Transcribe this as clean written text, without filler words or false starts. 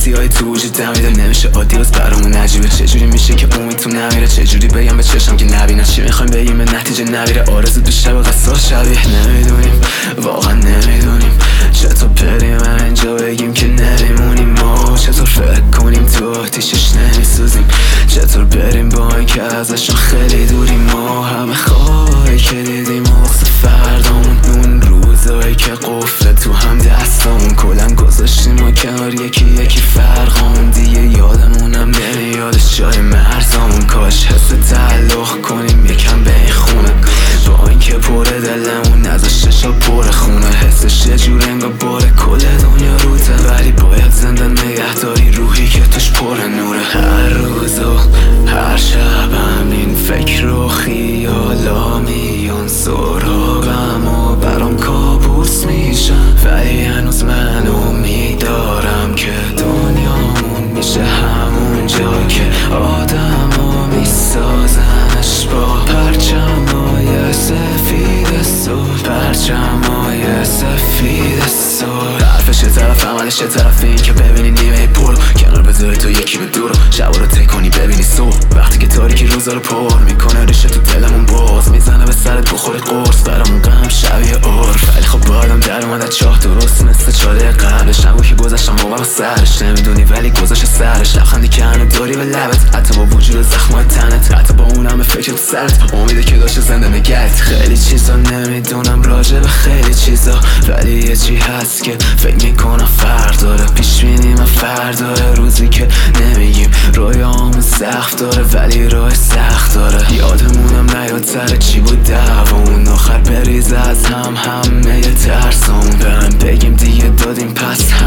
های تو وجود دمیده، نمیشه عادی واسه برامون عجیبه. چجوری میشه که امید تو نمیره؟ چجوری بگم به چشم که نبینه؟ چی میخوایم بگیم به نتیجه نمیره؟ آرزو تو شب قصاص شبیه. نمیدونیم، واقعا نمیدونیم چطور بریم اینجا بگیم که نمیمونیم. ما چطور فکر کنیم تو آتیشش نمیسوزیم؟ چطور بریم با این که ازشون خیلی دوریم؟ ما همه خوابایی که دیدیم واسه فردامون، اون روزایی که قفله تو هم دستامون، کلن گذاشتیم و کنار یکی فرقامون. دیگه یادمونم نمیادش جای مرزامون. کاش حس تعلق کنیم یکم به این خونه، با این که پر دلمون نذاشته شا پر خونه. حسش یه جور انگار باره کل دنیا روته، ولی باید زنده نگهداری روحی که توش پر نوره. هر روز و هر شبم این فکر و خیالا میان سراغم و برام کابوس میشن، ولی هنوز من امید دارم که دنیامون میشه همون جا که آدم ها میسازنش با پرچمای سفید صبح، پرچمای سفید صبح. حرفش یه طرف، عملش یه طرف، این که ببینی نیمه پرو کنار بذاری تو یکی به دورو، شبا رو تکنی ببینی صبح. وقتی که تاریکی روزا رو پر میکنه ریشه تو دلمون باز میزنه به سرت بخوری قرص، برامون غم شبیه عرف. ولی خب بادم در اومد چاه درست مثل چاله قبلش، نگو که گذاشتم موقع سرش نمیدونی ولی گذاشت سرش. لبخندی که هنو داری به لبت، حتی با وجود زخمای تنت، حتی با اون همه فکر تو سرت، امیده که داشته زنده نگهت. خیلی چیزا نمیدونم راجع به خیلی چیزا، ولی یه چی هست که فکر میکنم فرداره. پیش بینیم فرداره، روزی که نمیگیم رویامون سخت داره، ولی راه سخت داره. یادمونم نیاد سر چی بود دعوامون، آخر بریز از هم همه ترسامون. برم بگیم دیگه دادیم پس